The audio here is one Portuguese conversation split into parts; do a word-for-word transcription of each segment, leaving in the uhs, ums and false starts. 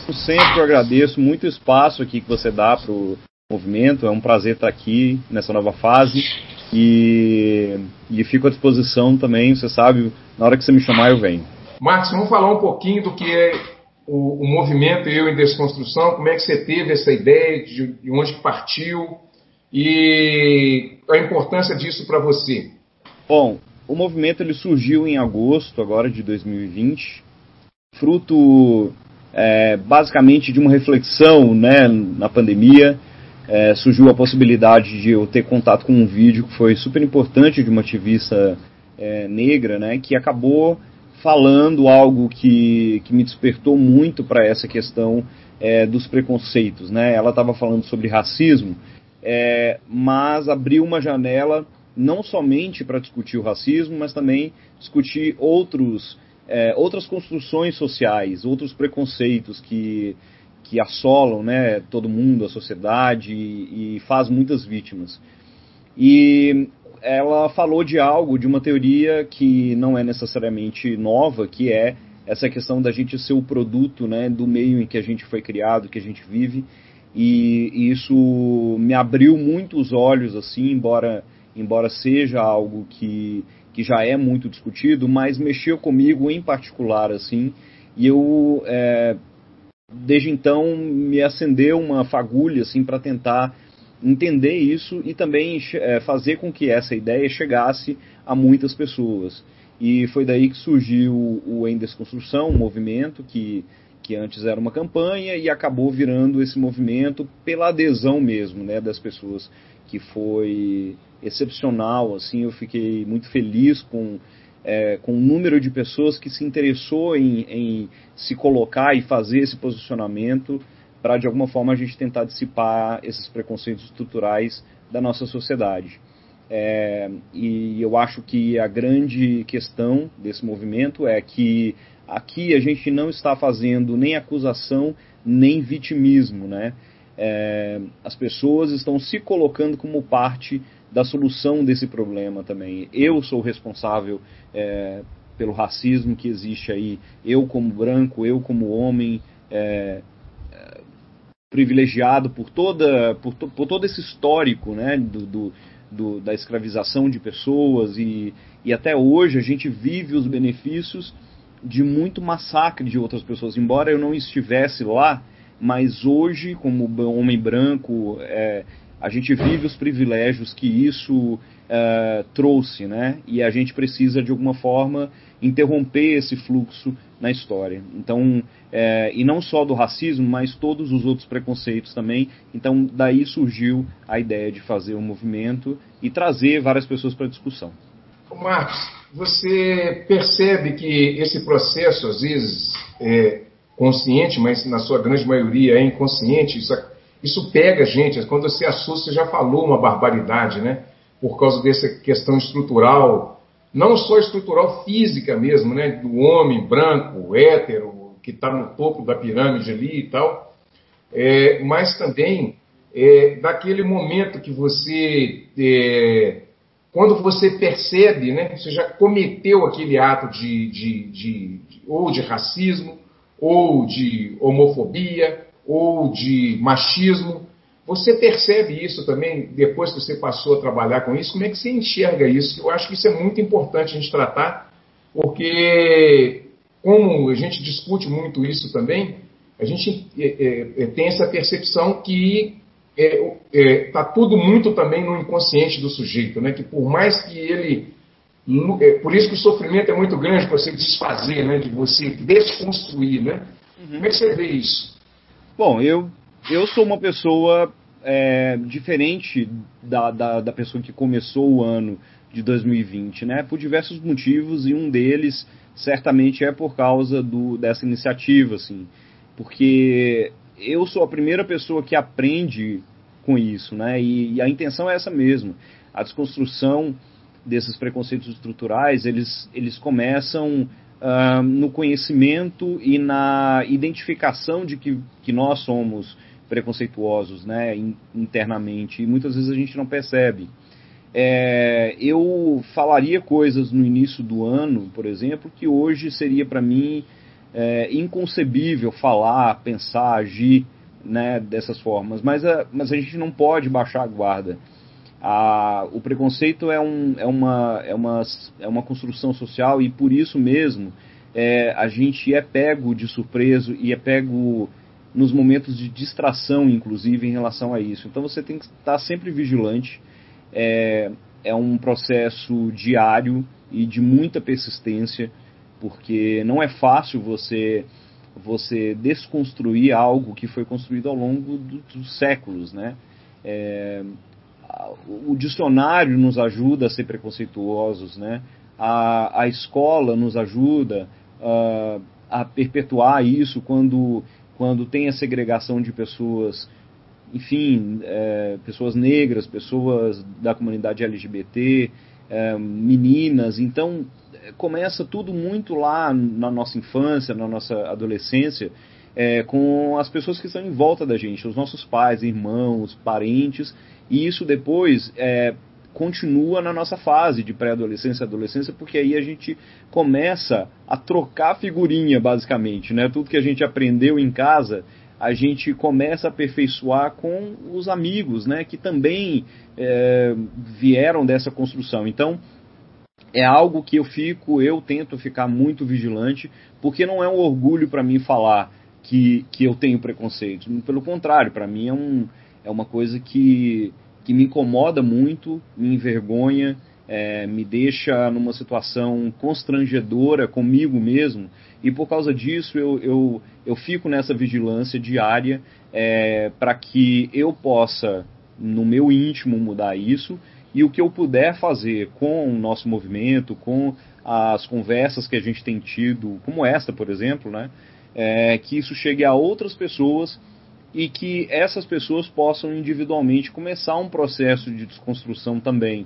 Eu sempre agradeço muito o espaço aqui que você dá para o movimento. É um prazer estar aqui nessa nova fase e, e fico à disposição também. Você sabe, na hora que você me chamar eu venho. Marcos, vamos falar um pouquinho do que é o, o movimento Eu em Desconstrução. Como é que você teve essa ideia, de, de onde que partiu e a importância disso para você? Bom, o movimento ele surgiu em agosto agora de dois mil e vinte, fruto é, basicamente de uma reflexão, né, na pandemia. É, surgiu a possibilidade de eu ter contato com um vídeo que foi super importante de uma ativista é, negra, né, que acabou falando algo que, que me despertou muito para essa questão é, dos preconceitos, né? Ela estava falando sobre racismo, é, mas abriu uma janela não somente para discutir o racismo, mas também discutir outros, é, outras construções sociais, outros preconceitos que, que assolam, né, todo mundo, a sociedade, e, e faz muitas vítimas. E ela falou de algo, de uma teoria que não é necessariamente nova, que é essa questão da gente ser o produto, né, do meio em que a gente foi criado, que a gente vive, e, e isso me abriu muito os olhos, assim, embora, embora seja algo que, que já é muito discutido, mas mexeu comigo em particular, assim, e eu, é, desde então, me acendeu uma fagulha, assim, para tentar entender isso e também é, fazer com que essa ideia chegasse a muitas pessoas. E foi daí que surgiu o Em Desconstrução, um movimento que, que antes era uma campanha e acabou virando esse movimento pela adesão mesmo, né, das pessoas, que foi excepcional. Assim, eu fiquei muito feliz com, é, com o número de pessoas que se interessou em, em se colocar e fazer esse posicionamento para, de alguma forma, a gente tentar dissipar esses preconceitos estruturais da nossa sociedade. É, e eu acho que a grande questão desse movimento é que aqui a gente não está fazendo nem acusação, nem vitimismo, né? É, as pessoas estão se colocando como parte da solução desse problema também. Eu sou responsável é, pelo racismo que existe aí, eu como branco, eu como homem, é, privilegiado por, toda, por, to, por todo esse histórico, né, do, do, do, da escravização de pessoas, e, e até hoje a gente vive os benefícios de muito massacre de outras pessoas. Embora eu não estivesse lá, mas hoje, como homem branco, é, a gente vive os privilégios que isso é, trouxe, né? E a gente precisa, de alguma forma, interromper esse fluxo na história. Então, é, e não só do racismo, mas todos os outros preconceitos também. Então, daí surgiu a ideia de fazer um movimento e trazer várias pessoas para a discussão. Marcos, você percebe que esse processo, às vezes, é consciente, mas na sua grande maioria é inconsciente, isso, isso pega a gente. Quando você assusta, você já falou uma barbaridade, né? Por causa dessa questão estrutural, não só estrutural física mesmo, né? Do homem branco, hétero, que está no topo da pirâmide ali e tal, é, mas também é, daquele momento que você... É, quando você percebe, né, você já cometeu aquele ato de, de, de, de, ou de racismo, ou de homofobia, ou de machismo, você percebe isso também depois que você passou a trabalhar com isso? Como é que você enxerga isso? Eu acho que isso é muito importante a gente tratar, porque como a gente discute muito isso também, a gente é, é, tem essa percepção que está é, é, tá tudo muito também no inconsciente do sujeito, né? Que por mais que ele... É, por isso que o sofrimento é muito grande para você desfazer, né? De você desconstruir, né? Uhum. Como é que você vê isso? Bom, eu, eu sou uma pessoa é, diferente da, da, da pessoa que começou o ano de dois mil e vinte, né? Por diversos motivos, e um deles certamente é por causa do, dessa iniciativa, assim, porque eu sou a primeira pessoa que aprende com isso, né? E, e a intenção é essa mesmo. A desconstrução desses preconceitos estruturais, eles, eles começam uh, no conhecimento e na identificação de que, que nós somos preconceituosos, né? In, internamente, e muitas vezes a gente não percebe. É, eu falaria coisas no início do ano, por exemplo, que hoje seria para mim é inconcebível falar, pensar, agir, né, dessas formas, mas a, mas a gente não pode baixar a guarda. A, o preconceito é, um, é, uma, é, uma, é uma construção social e por isso mesmo é, a gente é pego de surpresa e é pego nos momentos de distração, inclusive, em relação a isso. Então você tem que estar sempre vigilante. É, é um processo diário e de muita persistência, porque não é fácil você, você desconstruir algo que foi construído ao longo do, dos séculos, né? É, o dicionário nos ajuda a ser preconceituosos, né? A, a escola nos ajuda uh, a perpetuar isso quando, quando tem a segregação de pessoas, enfim, é, pessoas negras, pessoas da comunidade L G B T, é, meninas. Então, começa tudo muito lá na nossa infância, na nossa adolescência, é, com as pessoas que estão em volta da gente, os nossos pais, irmãos, parentes, e isso depois é, continua na nossa fase de pré-adolescência e adolescência, porque aí a gente começa a trocar figurinha, basicamente, né? Tudo que a gente aprendeu em casa, a gente começa a aperfeiçoar com os amigos, né? Que também é, vieram dessa construção. Então, é algo que eu fico, eu tento ficar muito vigilante, porque não é um orgulho para mim falar que, que eu tenho preconceito. Pelo contrário, para mim é, um, é uma coisa que, que me incomoda muito, me envergonha, é, me deixa numa situação constrangedora comigo mesmo, e por causa disso eu, eu, eu fico nessa vigilância diária é, para que eu possa, no meu íntimo, mudar isso. E o que eu puder fazer com o nosso movimento, com as conversas que a gente tem tido, como esta, por exemplo, né, é, que isso chegue a outras pessoas e que essas pessoas possam individualmente começar um processo de desconstrução também.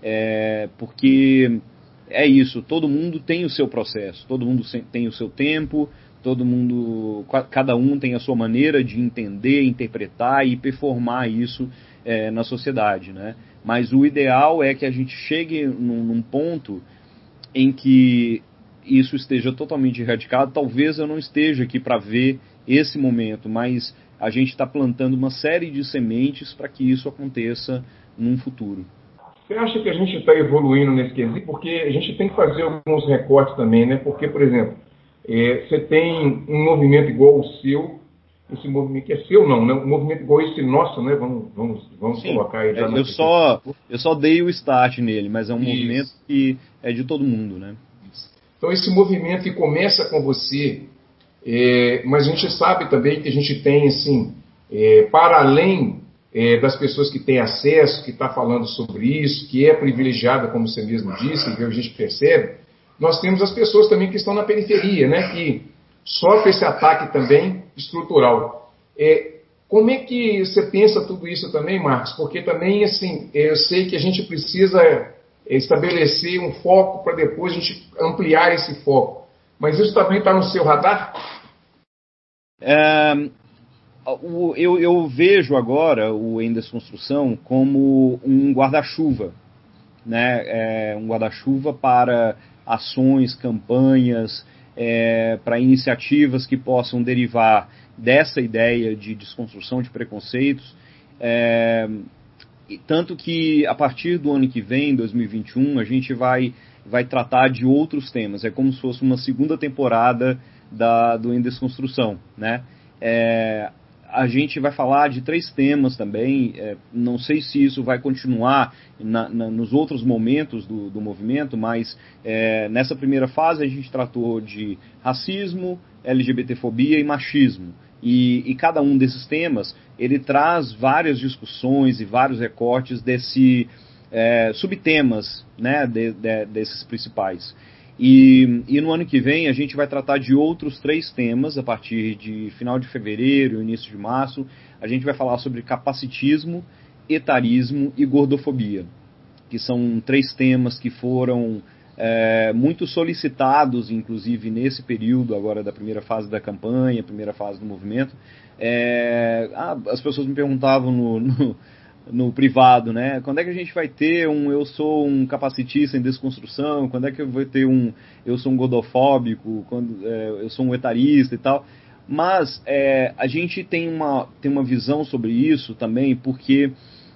É, porque é isso, todo mundo tem o seu processo, todo mundo tem o seu tempo, todo mundo, cada um tem a sua maneira de entender, interpretar e performar isso é, na sociedade, né? Mas o ideal é que a gente chegue num, num ponto em que isso esteja totalmente erradicado. Talvez eu não esteja aqui para ver esse momento, mas a gente está plantando uma série de sementes para que isso aconteça num futuro. Você acha que a gente está evoluindo nesse quesito? Porque a gente tem que fazer alguns recortes também, né? Porque, por exemplo, é, você tem um movimento igual o seu, esse movimento que é seu não, né? Um movimento igual esse nosso, né? Vamos, vamos, vamos Sim, colocar aí. É, eu, só, eu só dei o start nele, mas é um Isso. movimento que é de todo mundo, né? Então esse movimento que começa com você, é, mas a gente sabe também que a gente tem, assim, é, para além é, das pessoas que têm acesso, que está falando sobre isso, que é privilegiada, como você mesmo disse, que a gente percebe, nós temos as pessoas também que estão na periferia, né? Que sofrem esse ataque também estrutural. É, como é que você pensa tudo isso também, Marcos? Porque também, assim, eu sei que a gente precisa estabelecer um foco para depois a gente ampliar esse foco. Mas isso também está no seu radar? É, o, eu, eu vejo agora o Em Desconstrução como um guarda-chuva, né? É, um guarda-chuva para ações, campanhas, é, para iniciativas que possam derivar dessa ideia de desconstrução de preconceitos. É, tanto que a partir do ano que vem, dois mil e vinte e um, a gente vai, vai tratar de outros temas. É como se fosse uma segunda temporada da, do Em Desconstrução, né? É, a gente vai falar de três temas também. É, não sei se isso vai continuar na, na, nos outros momentos do, do movimento, mas é, nessa primeira fase a gente tratou de racismo, LGBTfobia e machismo. E, e cada um desses temas, ele traz várias discussões e vários recortes desse é, subtemas, né, de, de, desses principais. E, e no ano que vem a gente vai tratar de outros três temas, a partir de final de fevereiro, início de março. A gente vai falar sobre capacitismo, etarismo e gordofobia, que são três temas que foram é, muito solicitados, inclusive nesse período agora da primeira fase da campanha, primeira fase do movimento. É, ah, as pessoas me perguntavam no, no, no privado, né? Quando é que a gente vai ter um eu sou um capacitista em desconstrução? Quando é que eu vou ter um eu sou um godofóbico? Quando é, eu sou um etarista e tal? Mas é, a gente tem uma, tem uma visão sobre isso também, porque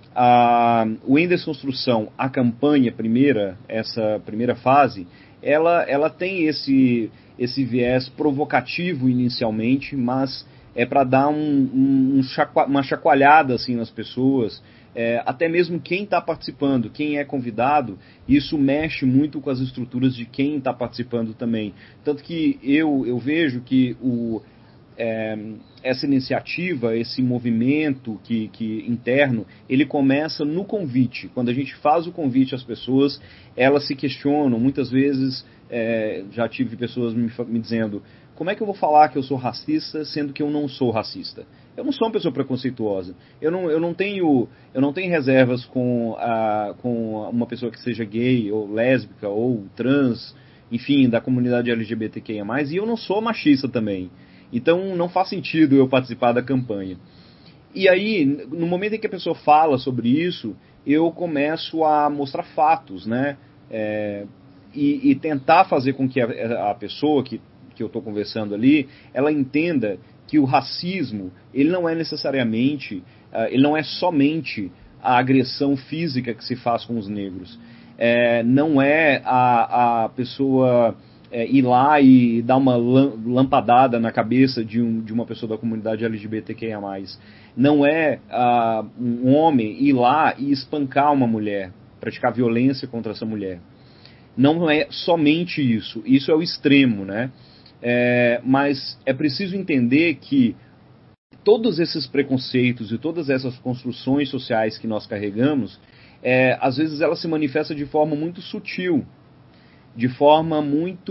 a, o Em Desconstrução, a campanha primeira, essa primeira fase, ela, ela tem esse, esse viés provocativo inicialmente, mas é para dar um, um, um chacua, uma chacoalhada assim, nas pessoas, é, até mesmo quem está participando, quem é convidado, isso mexe muito com as estruturas de quem está participando também. Tanto que eu, eu vejo que o, é, essa iniciativa, esse movimento que, que, interno, ele começa no convite. Quando a gente faz o convite às pessoas, elas se questionam. Muitas vezes, é, já tive pessoas me, me dizendo: como é que eu vou falar que eu sou racista, sendo que eu não sou racista? Eu não sou uma pessoa preconceituosa. Eu não, eu não, tenho, eu não tenho reservas com, a, com uma pessoa que seja gay, ou lésbica, ou trans, enfim, da comunidade L G B T Q I A mais, e eu não sou machista também. Então não faz sentido eu participar da campanha. E aí, no momento em que a pessoa fala sobre isso, eu começo a mostrar fatos, né? É, e, e tentar fazer com que a, a pessoa que, que eu estou conversando ali, ela entenda que o racismo, ele não é necessariamente, uh, ele não é somente a agressão física que se faz com os negros. É, não é a, a pessoa... É, ir lá e dar uma lampadada na cabeça de, um, de uma pessoa da comunidade L G B T Q I A mais. Não é uh, um homem ir lá e espancar uma mulher, praticar violência contra essa mulher. Não é somente isso. Isso é o extremo, né? É, mas é preciso entender que todos esses preconceitos e todas essas construções sociais que nós carregamos, é, às vezes ela se manifesta de forma muito sutil, de forma muito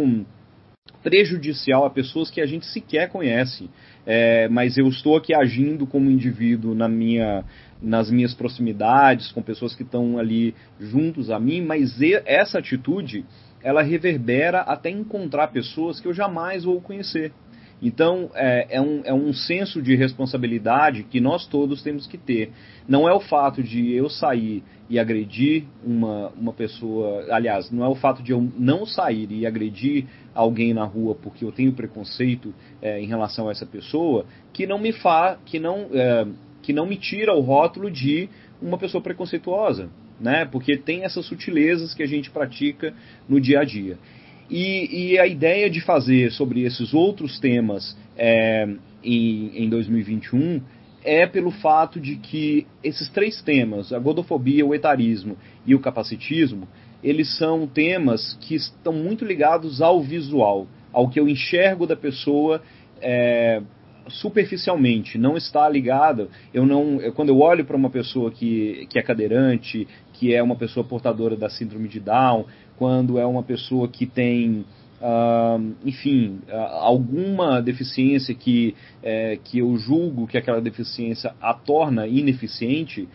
prejudicial a pessoas que a gente sequer conhece. É, mas eu estou aqui agindo como indivíduo na minha, nas minhas proximidades, com pessoas que estão ali juntos a mim, mas essa atitude, ela reverbera até encontrar pessoas que eu jamais vou conhecer. Então, é, é, um, é um senso de responsabilidade que nós todos temos que ter. Não é o fato de eu sair e agredir uma, uma pessoa... Aliás, não é o fato de eu não sair e agredir alguém na rua porque eu tenho preconceito é, em relação a essa pessoa, que não me fa, que não, é, que não me tira o rótulo de uma pessoa preconceituosa, né? Porque tem essas sutilezas que a gente pratica no dia a dia. E, e a ideia de fazer sobre esses outros temas é, em, em dois mil e vinte e um é pelo fato de que esses três temas, a godofobia, o etarismo e o capacitismo, eles são temas que estão muito ligados ao visual, ao que eu enxergo da pessoa é, superficialmente, não está ligado. Eu não, eu, quando eu olho para uma pessoa que, que é cadeirante, que é uma pessoa portadora da síndrome de Down, quando é uma pessoa que tem, uh, enfim, uh, alguma deficiência que, é, que eu julgo que aquela deficiência a torna ineficiente,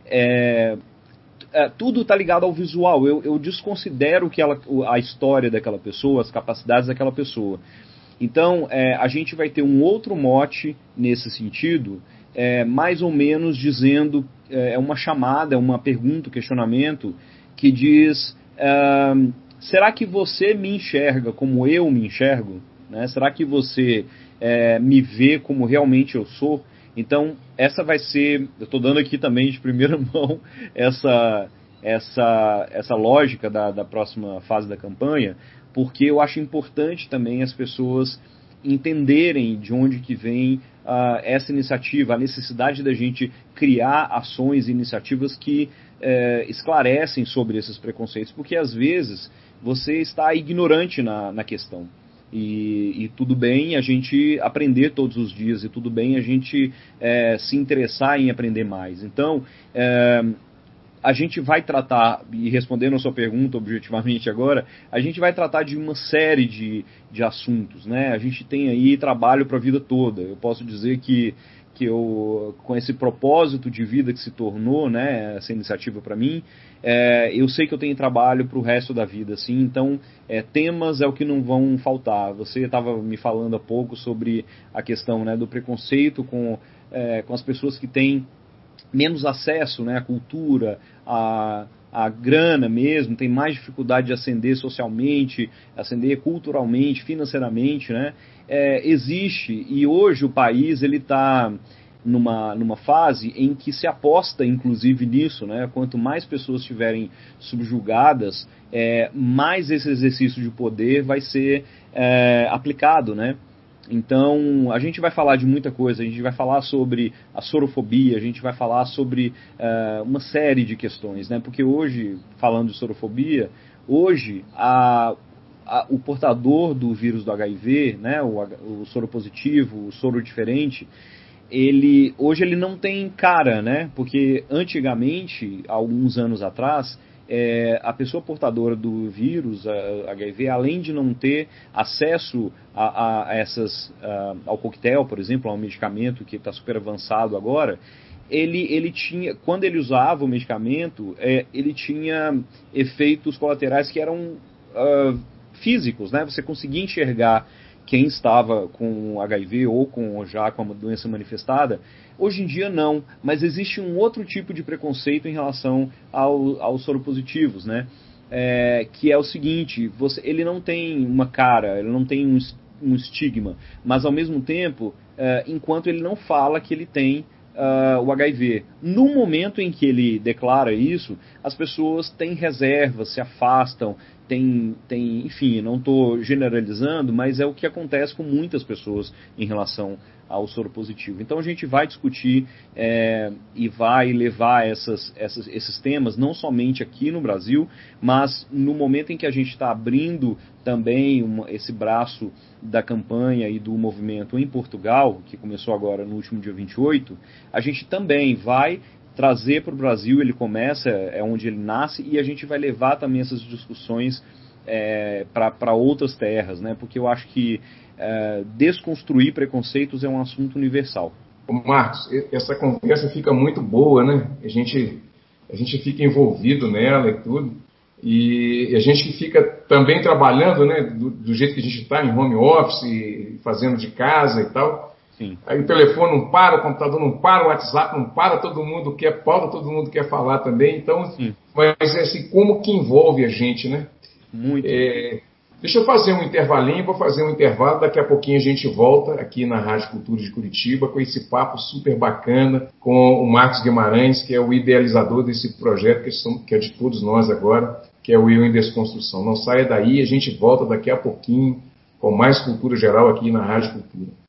é, é, tudo está ligado ao visual. Eu, eu desconsidero que ela, a história daquela pessoa, as capacidades daquela pessoa. Então, é, a gente vai ter um outro mote nesse sentido, é, mais ou menos dizendo, é uma chamada, uma pergunta, um questionamento, que diz... Uh, será que você me enxerga como eu me enxergo? Né? Será que você é, me vê como realmente eu sou? Então, essa vai ser... Eu estou dando aqui também de primeira mão essa, essa, essa lógica da, da próxima fase da campanha, porque eu acho importante também as pessoas entenderem de onde que vem uh, essa iniciativa, a necessidade da gente criar ações e iniciativas que uh, esclarecem sobre esses preconceitos, porque às vezes você está ignorante na, na questão. E, e tudo bem a gente aprender todos os dias, e tudo bem a gente uh, se interessar em aprender mais. Então, uh, a gente vai tratar, e respondendo a sua pergunta objetivamente agora, a gente vai tratar de uma série de, de assuntos, né? A gente tem aí trabalho para a vida toda. Eu posso dizer que, que eu, com esse propósito de vida que se tornou, né, essa iniciativa para mim, é, eu sei que eu tenho trabalho para o resto da vida, assim, então é, temas é o que não vão faltar. Você estava me falando há pouco sobre a questão, né, do preconceito com, é, com as pessoas que têm menos acesso, né, à cultura, à, à grana mesmo, tem mais dificuldade de ascender socialmente, ascender culturalmente, financeiramente, né? É, existe, e hoje o país ele está numa, numa fase em que se aposta inclusive nisso, né? Quanto mais pessoas estiverem subjugadas, é, mais esse exercício de poder vai ser é, aplicado, né? Então, a gente vai falar de muita coisa, a gente vai falar sobre a sorofobia, a gente vai falar sobre uh, uma série de questões, né? Porque hoje, falando de sorofobia, hoje a, a, o portador do vírus do H I V, né? o, o soropositivo, o soro diferente, ele, hoje ele não tem cara, né? Porque antigamente, alguns anos atrás, É, a pessoa portadora do vírus, a, H I V, além de não ter acesso a, a essas, a, ao coquetel, por exemplo, ao medicamento que está super avançado agora, ele, ele tinha, quando ele usava o medicamento, é, ele tinha efeitos colaterais que eram uh, físicos, né? Você conseguia enxergar quem estava com H I V ou com, já com a doença manifestada. Hoje em dia não, mas existe um outro tipo de preconceito em relação ao, aos soropositivos, né? É, que é o seguinte, você, ele não tem uma cara, ele não tem um, um estigma, mas ao mesmo tempo, é, enquanto ele não fala que ele tem Uh, o H I V. No momento em que ele declara isso, as pessoas têm reservas, se afastam, tem, tem, enfim, não estou generalizando, mas é o que acontece com muitas pessoas em relação ao soro positivo. Então a gente vai discutir é, e vai levar essas, essas, esses temas, não somente aqui no Brasil, mas no momento em que a gente está abrindo também uma, esse braço da campanha e do movimento em Portugal, que começou agora no último dia vinte e oito, a gente também vai trazer para o Brasil, ele começa, é onde ele nasce, e a gente vai levar também essas discussões é, para outras terras, né? Porque eu acho que é, desconstruir preconceitos é um assunto universal. Marcos, essa conversa fica muito boa, né? A gente, a gente fica envolvido nela e tudo, e a gente que fica também trabalhando, né, do, do jeito que a gente está, em home office, fazendo de casa e tal. Sim. Aí o telefone não para, o computador não para, o WhatsApp não para, todo mundo quer pauta, todo mundo quer falar também. Então, Sim. Mas assim, como que envolve a gente, né? Muito. É, deixa eu fazer um intervalinho, vou fazer um intervalo, daqui a pouquinho a gente volta aqui na Rádio Cultura de Curitiba com esse papo super bacana com o Marcos Guimarães, que é o idealizador desse projeto que, são, que é de todos nós agora, que é o Eu em Desconstrução. Não saia daí, a gente volta daqui a pouquinho com mais cultura geral aqui na Rádio Cultura.